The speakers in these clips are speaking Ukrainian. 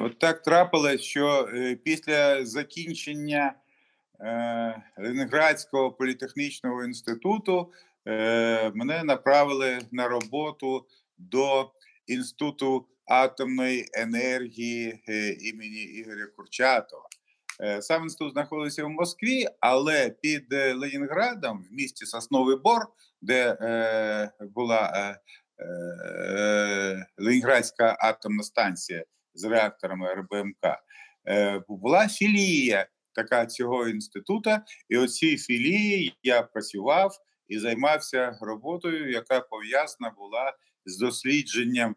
От так трапилось, що після закінчення Ленінградського політехнічного інституту мене направили на роботу до Інституту атомної енергії імені Ігоря Курчатова. Сам інститут знаходився в Москві, але під Ленінградом, в місті Сосновий Бор, де була Ленінградська атомна станція з реакторами РБМК, була філія така цього інституту, і у цій філії я працював і займався роботою, яка пов'язана була з дослідженням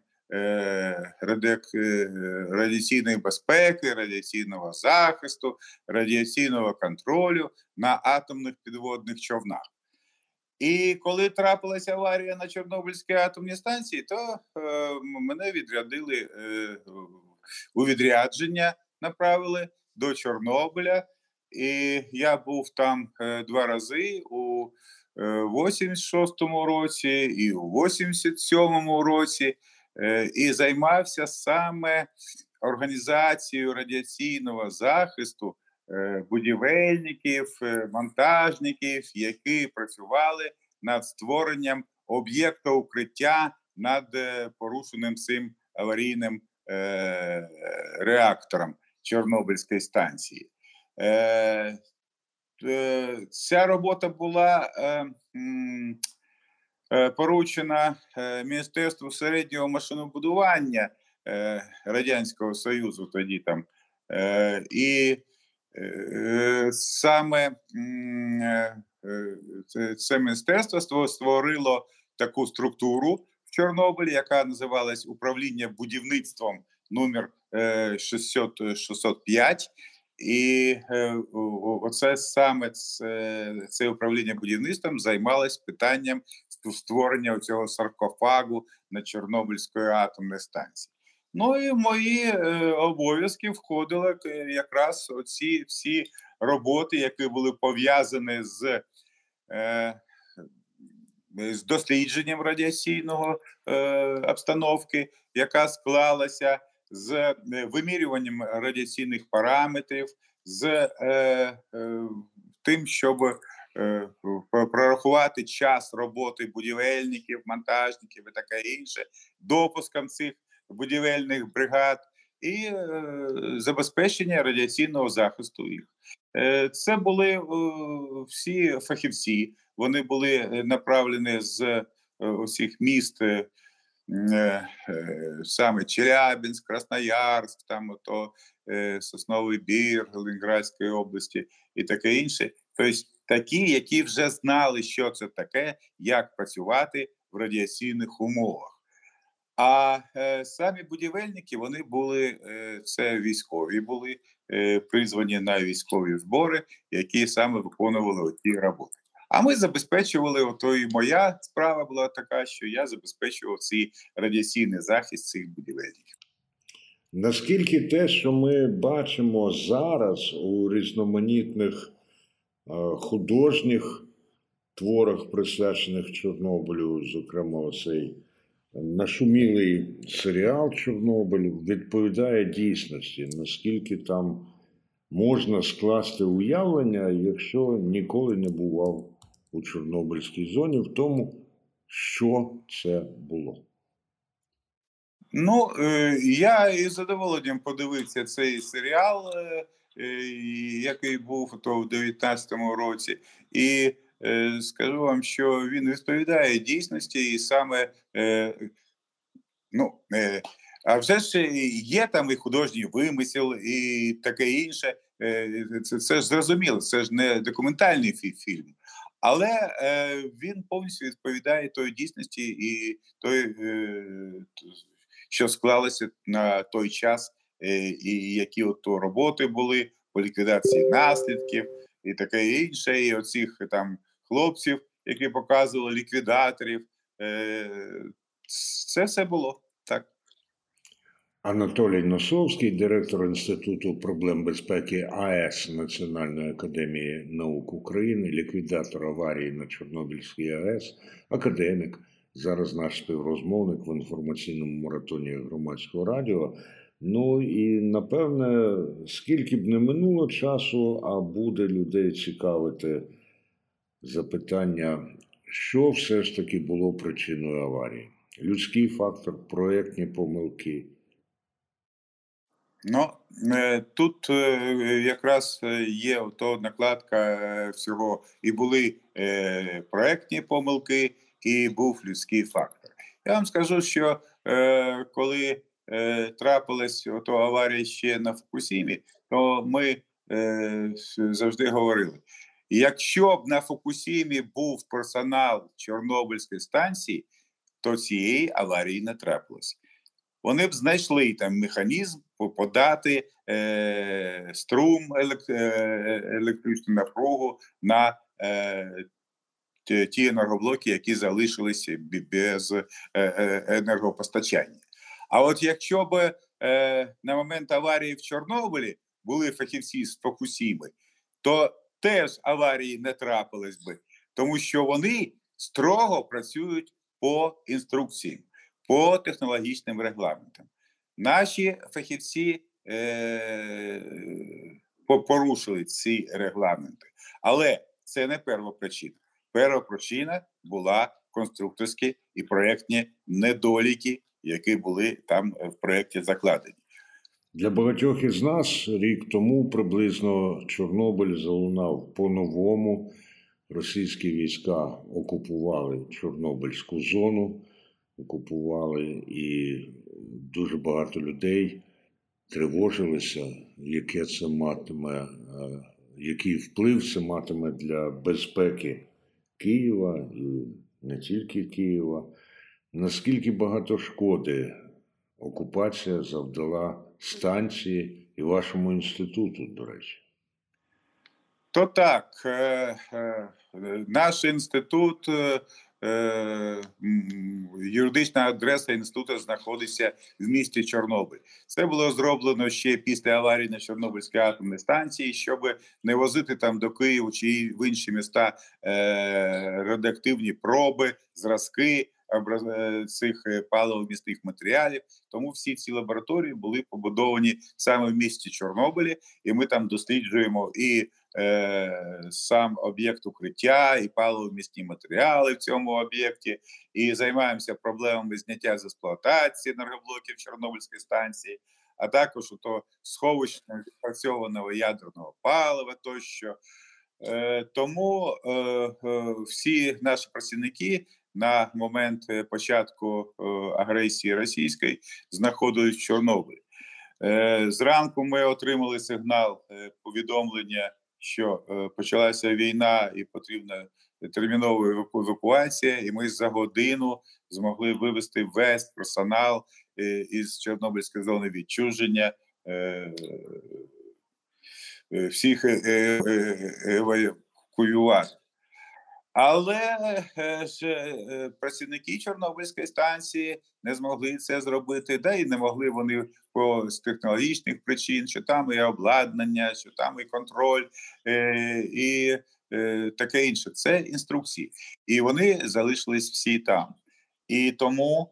радіаційної безпеки, радіаційного захисту, радіаційного контролю на атомних підводних човнах. І коли трапилася аварія на Чорнобильській атомній станції, то мене відрядили у відрядження, направили до Чорнобиля. І я був там 2 рази у 86-му році і у 87-му році, і займався саме організацією радіаційного захисту будівельників, монтажників, які працювали над створенням об'єкта укриття над порушеним цим аварійним реактором Чорнобильської станції. Ця робота була поручена Міністерству середнього машинобудування Радянського Союзу тоді там. І саме це міністерство створило таку структуру в Чорнобилі, яка називалась Управління будівництвом номер 605. І оце саме це управління будівництвом займалось питанням створення цього саркофагу на Чорнобильської атомної станції. Ну і мої обов'язки входили якраз оці всі роботи, які були пов'язані з дослідженням радіаційного обстановки, яка склалася, з вимірюванням радіаційних параметрів, з тим, щоб прорахувати час роботи будівельників, монтажників і таке інше, допуском цих будівельних бригад і забезпечення радіаційного захисту їх. Це були всі фахівці, вони були направлені з усіх міст, саме Челябинськ, Красноярськ, там ото Сосновий Бір Ленінградської області і таке інше. Тобто такі, які вже знали, що це таке, як працювати в радіаційних умовах. А самі будівельники, вони були, це військові були, призвані на військові збори, які саме виконували ті роботи. А ми забезпечували, ото і моя справа була така, що я забезпечував цей радіаційний захист цих будівельників. Наскільки те, що ми бачимо зараз у різноманітних художніх творах, присвячених Чорнобилю, зокрема цей нашумілий серіал «Чорнобиль», відповідає дійсності? Наскільки там можна скласти уявлення, якщо ніколи не бував у Чорнобильській зоні, в тому, що це було? Ну, я із задоволенням подивився цей серіал, який був то в 19-му році, і скажу вам, що він відповідає дійсності, і саме, а вже ж є там і художній вимисел, і таке інше. Це ж зрозуміло, це ж не документальний фільм. Але він повністю відповідає той дійсності і той, що склалося на той час, і які ото роботи були по ліквідації наслідків і таке інше, і оцих там хлопців, які показували, ліквідаторів. Це все було, так. Анатолій Носовський, директор Інституту проблем безпеки АЕС Національної академії наук України, ліквідатор аварії на Чорнобильській АЕС, академік, зараз наш співрозмовник в інформаційному маратоні Громадського радіо. Ну і напевне, скільки б не минуло часу, а буде людей цікавити запитання, що все ж таки було причиною аварії. Людський фактор, проєктні помилки. Ну, тут якраз є то накладка всього. І були проектні помилки, і був людський фактор. Я вам скажу, що коли трапилась ото аварія ще на Фукусімі, то ми завжди говорили: якщо б на Фукусімі був персонал Чорнобильської станції, то цієї аварії не трапилось. Вони б знайшли там механізм подати струм, електричну напругу на ті енергоблоки, які залишилися без енергопостачання. А от якщо б на момент аварії в Чорнобилі були фахівці з Фукусіми, то теж аварії не трапилось би, тому що вони строго працюють по інструкціям, по технологічним регламентам. Наші фахівці порушили ці регламенти. Але це не перша причина. Перша причина була конструкторські і проєктні недоліки, які були там в проєкті закладені. Для багатьох із нас рік тому приблизно Чорнобиль залунав по-новому. Російські війська окупували Чорнобильську зону, окупували, і дуже багато людей тривожилися, який вплив це матиме для безпеки Києва і не тільки Києва. Наскільки багато шкоди окупація завдала станції і вашому інституту, до речі? То так, наш інститут, юридична адреса інституту знаходиться в місті Чорнобиль. Це було зроблено ще після аварії на Чорнобильській атомній станції, щоб не возити там до Києва чи в інші міста радіоактивні проби, зразки цих паливомісних матеріалів. Тому всі ці лабораторії були побудовані саме в місті Чорнобилі, і ми там досліджуємо і сам об'єкт укриття, і паливомісні матеріали в цьому об'єкті, і займаємося проблемами зняття з експлуатації енергоблоків Чорнобильської станції, а також сховища відпрацьованого ядерного палива тощо. Тому всі наші працівники на момент початку агресії російської знаходились в Чорнобилі. Зранку ми отримали сигнал, повідомлення, що почалася війна і потрібна термінова евакуація, і ми за годину змогли вивести весь персонал із Чорнобильської зони відчуження, всіх евакуювати. Але ж працівники Чорнобильської станції не змогли це зробити, да і не могли вони з технологічних причин, що там і обладнання, що там і контроль, і таке інше. Це інструкції. І вони залишились всі там. І тому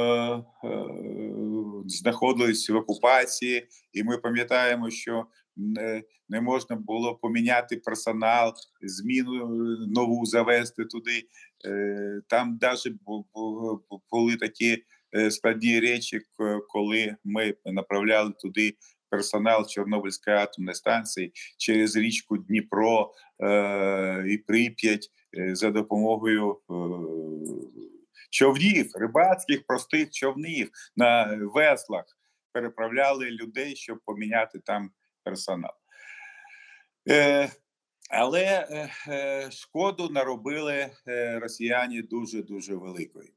знаходились в окупації, і ми пам'ятаємо, що не можна було поміняти персонал, зміну нову завести туди. Там навіть були такі складні речі, коли ми направляли туди персонал Чорнобильської атомної станції через річку Дніпро і Прип'ять за допомогою човнів, рибацьких простих човнів на веслах переправляли людей, щоб поміняти там персонал. Але шкоду наробили росіяни дуже-дуже великою.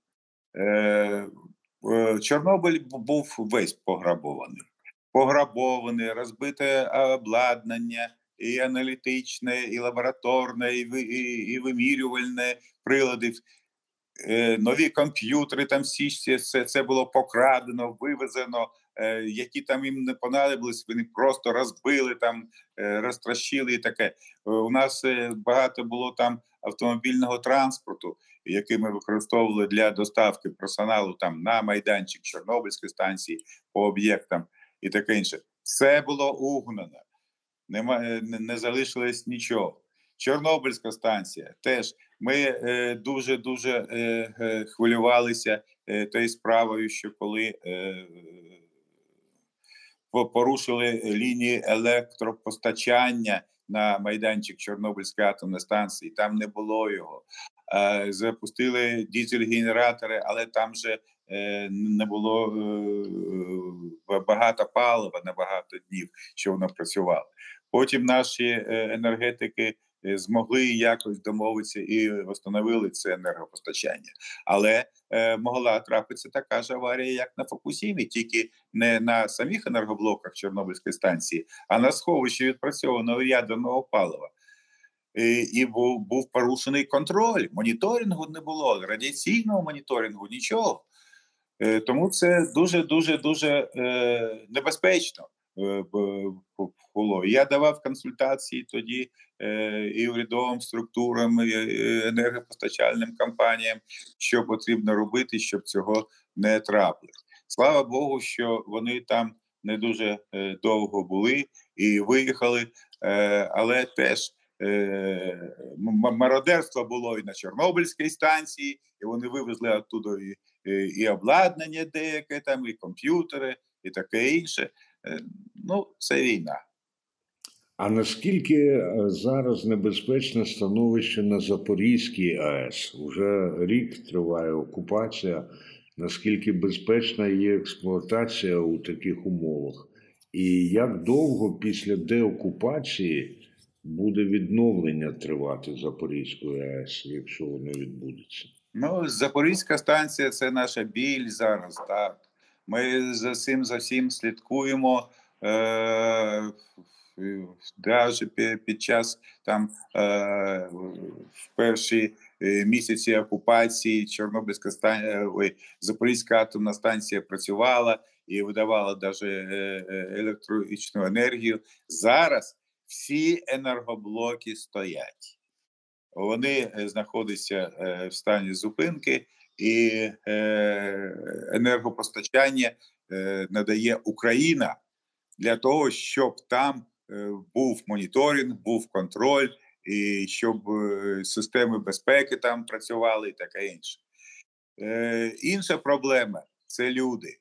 Чорнобиль був весь пограбований. Розбите обладнання, і аналітичне, і лабораторне, і вимірювальне прилади. Нові комп'ютери, там всі це було покрадено, вивезено, які там їм не понадобились, вони просто розбили, там, розтрощили і таке. У нас багато було там автомобільного транспорту, який ми використовували для доставки персоналу там на майданчик Чорнобильської станції по об'єктам. і таке інше. Все було угнано, не залишилось нічого. Чорнобильська станція теж. Ми дуже хвилювалися тією справою, що коли порушили лінії електропостачання на майданчик Чорнобильської атомної станції, там не було його. Запустили дизель-генератори, але там же не було багато палива на багато днів, що воно працювало. Потім наші енергетики змогли якось домовитися і встановили це енергопостачання. Але могла трапитися така ж аварія, як на Фукусімі, тільки не на самих енергоблоках Чорнобильської станції, а на сховищі відпрацьованого ядерного палива. І був порушений контроль, моніторингу не було, радіаційного моніторингу, нічого. Тому це дуже небезпечно було. Я давав консультації тоді і урядовим структурам, і енергопостачальним компаніям, що потрібно робити, щоб цього не трапилось. Слава Богу, що вони там не дуже довго були і виїхали, але теж мародерство було і на Чорнобильській станції, і вони вивезли оттуда і обладнання деяке, там, і комп'ютери, і таке інше. Ну, це війна. А наскільки зараз небезпечне становище на Запорізькій АЕС? Уже рік триває окупація. Наскільки безпечна є експлуатація у таких умовах? І як довго після деокупації буде відновлення тривати Запорізької АЕС, якщо воно відбудеться? Ну, Запорізька станція – це наша біль зараз, так. Ми за всім слідкуємо. Навіть під час там в перші місяці окупації Чорнобильська станція, Запорізька атомна станція працювала і видавала навіть електричну енергію. Зараз всі енергоблоки стоять. Вони знаходяться в стані зупинки, і енергопостачання надає Україна для того, щоб там був моніторинг, був контроль, і щоб системи безпеки там працювали і таке інше. Інша проблема – це люди.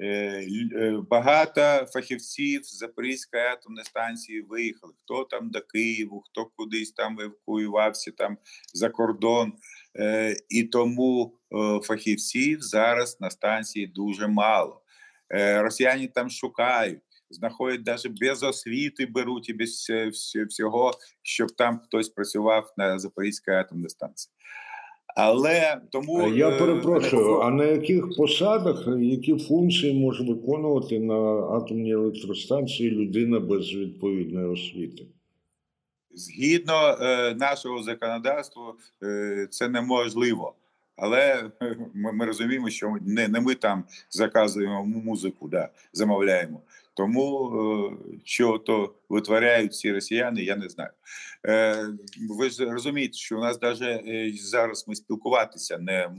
Багато фахівців з Запорізької атомної станції виїхали. Хто там до Києва, хто кудись там евакуювався там за кордон. І тому фахівців зараз на станції дуже мало. Росіяни там шукають, знаходять навіть без освіти, беруть і без всього, щоб там хтось працював на Запорізькій атомній станції. Але тому я перепрошую, а на яких посадах, які функції може виконувати на атомній електростанції людина без відповідної освіти? Згідно нашого законодавства, це неможливо. Але ми розуміємо, що не ми там заказуємо музику, замовляємо. Тому що то витворяють ці росіяни, я не знаю. Ви ж розумієте, що у нас навіть зараз ми спілкуватися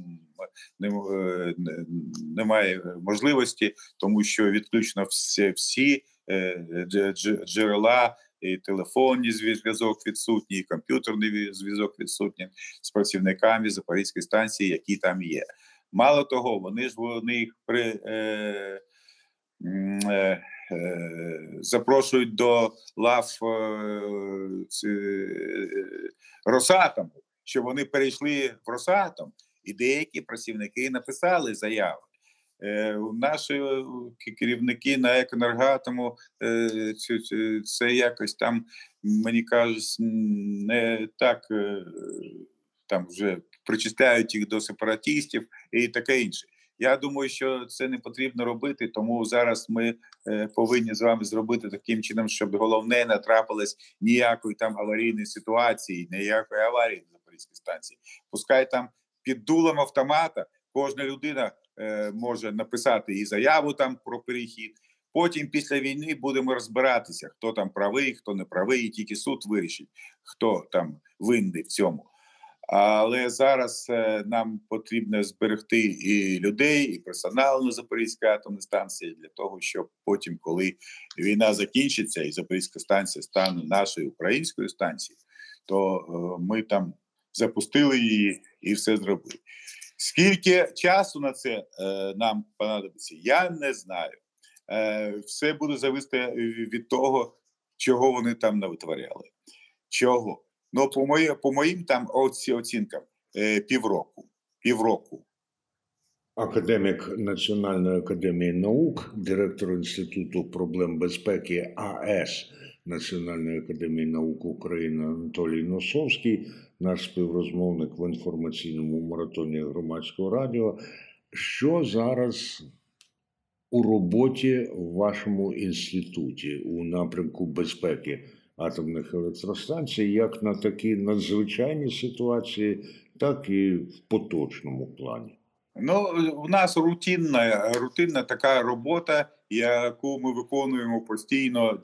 немає можливості, тому що відключно всі джерела, і телефонний зв'язок відсутній, і комп'ютерний зв'язок відсутній з працівниками Запорізької станції, які там є. Мало того, вони їх запрошують до лав Росатому, щоб вони перейшли в Росатом, і деякі працівники написали заяви. Наші керівники на Екенергоатому це якось там, мені кажуть, не так там вже причисляють їх до сепаратистів і таке інше. Я думаю, що це не потрібно робити, тому зараз ми повинні з вами зробити таким чином, щоб головне не трапилось ніякої там аварійної ситуації, ніякої аварії на Запорізькій станції. Пускай там під дулом автомата кожна людина може написати і заяву там про перехід. Потім після війни будемо розбиратися, хто там правий, хто не правий, і тільки суд вирішить, хто там винний в цьому. Але зараз нам потрібно зберегти і людей, і персонал на Запорізькій атомній станції для того, щоб потім, коли війна закінчиться і Запорізька станція стане нашою українською станцією, то ми там запустили її і все зробили. Скільки часу на це нам понадобиться, я не знаю. Все буде залежати від того, чого вони там навитворяли. Чого? Ну, по моїм там оцінкам, півроку. Академік Національної академії наук, директор Інституту проблем безпеки АЕС Національної академії наук України Анатолій Носовський, наш співрозмовник в інформаційному маратоні Громадського радіо. Що зараз у роботі в вашому інституті у напрямку безпеки атомних електростанцій, як на такі надзвичайні ситуації, так і в поточному плані? Ну, у нас рутинна така робота, яку ми виконуємо постійно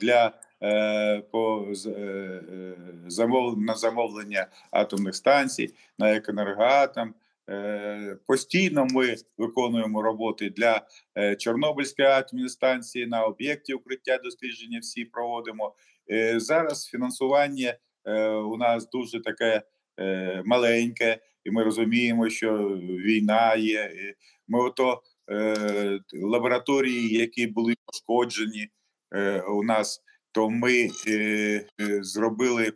на замовлення атомних станцій, на «Екенергоатом». Постійно ми виконуємо роботи для Чорнобильської атомної станції, на об'єкті укриття дослідження всі проводимо. Зараз фінансування у нас дуже таке маленьке, і ми розуміємо, що війна є. Ми лабораторії, які були пошкоджені у нас, то ми зробили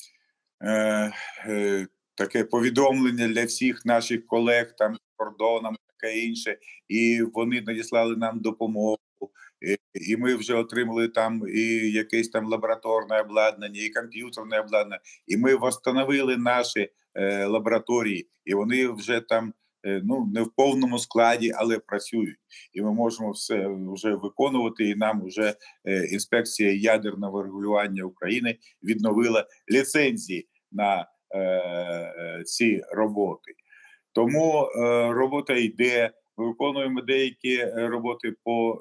таке повідомлення для всіх наших колег там кордоном, таке інше, і вони надіслали нам допомогу. І ми вже отримали там і якесь там лабораторне обладнання, і комп'ютерне обладнання, і ми встановили наші лабораторії, і вони вже там не в повному складі, але працюють. І ми можемо все вже виконувати, і нам вже інспекція ядерного регулювання України відновила ліцензії на ці роботи. Тому робота йде. Ми виконуємо деякі роботи по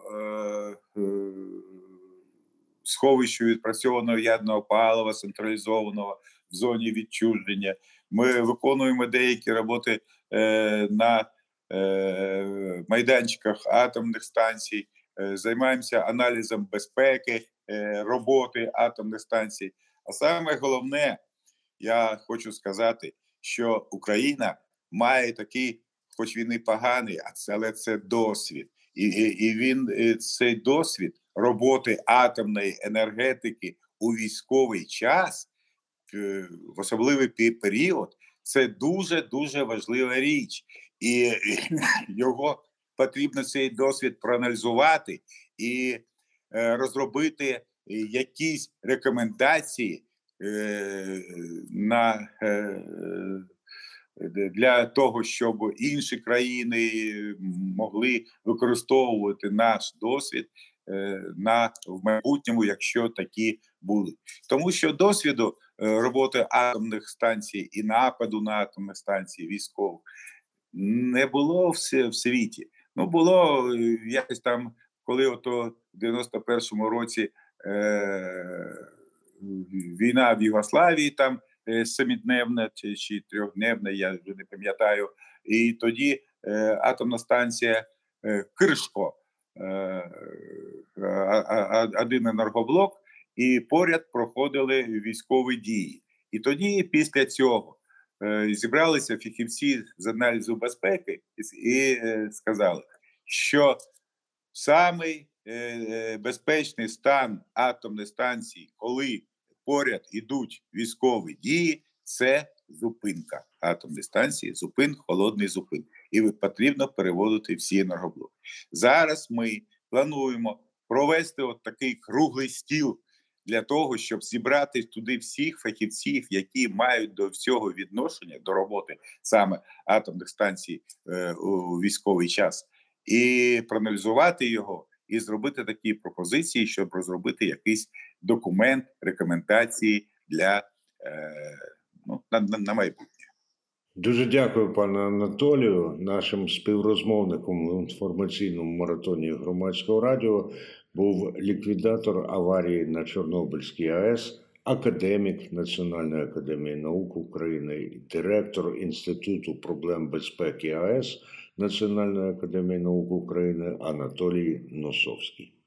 сховищу відпрацьованого ядерного палива, централізованого в зоні відчуження. Ми виконуємо деякі роботи на майданчиках атомних станцій, займаємося аналізом безпеки роботи атомних станцій. А саме головне, я хочу сказати, що Україна має такий, хоч він і поганий, але це досвід. І цей досвід роботи атомної енергетики у військовий час, в особливий період, це дуже-дуже важлива річ. І його потрібно, цей досвід, проаналізувати і розробити якісь рекомендації для того, щоб інші країни могли використовувати наш досвід в майбутньому, якщо такі будуть. Тому що досвіду роботи атомних станцій і нападу на атомні станції військових не було в світі. Ну, було якось там, коли в 91-му році війна в Югославії, там 7-дневна чи 3-дневна, я вже не пам'ятаю. І тоді атомна станція Кришко, один енергоблок, і поряд проходили військові дії. І тоді, після цього, зібралися фахівці з аналізу безпеки і сказали, що самий безпечний стан атомної станції, коли поряд ідуть військові дії, це зупинка атомної станції, холодний зупин. І потрібно переводити всі енергоблоки. Зараз ми плануємо провести такий круглий стіл для того, щоб зібрати туди всіх фахівців, які мають до всього відношення, до роботи саме атомних станцій у військовий час, і проаналізувати його, і зробити такі пропозиції, щоб розробити якийсь документ, рекомендації для на майбутнє. Дуже дякую, пане Анатолію. Нашим співрозмовником в інформаційному маратоні Громадського радіо був ліквідатор аварії на Чорнобильській АЕС академік Національної академії наук України, директор Інституту проблем безпеки АЕС Національної академії наук України Анатолій Носовський.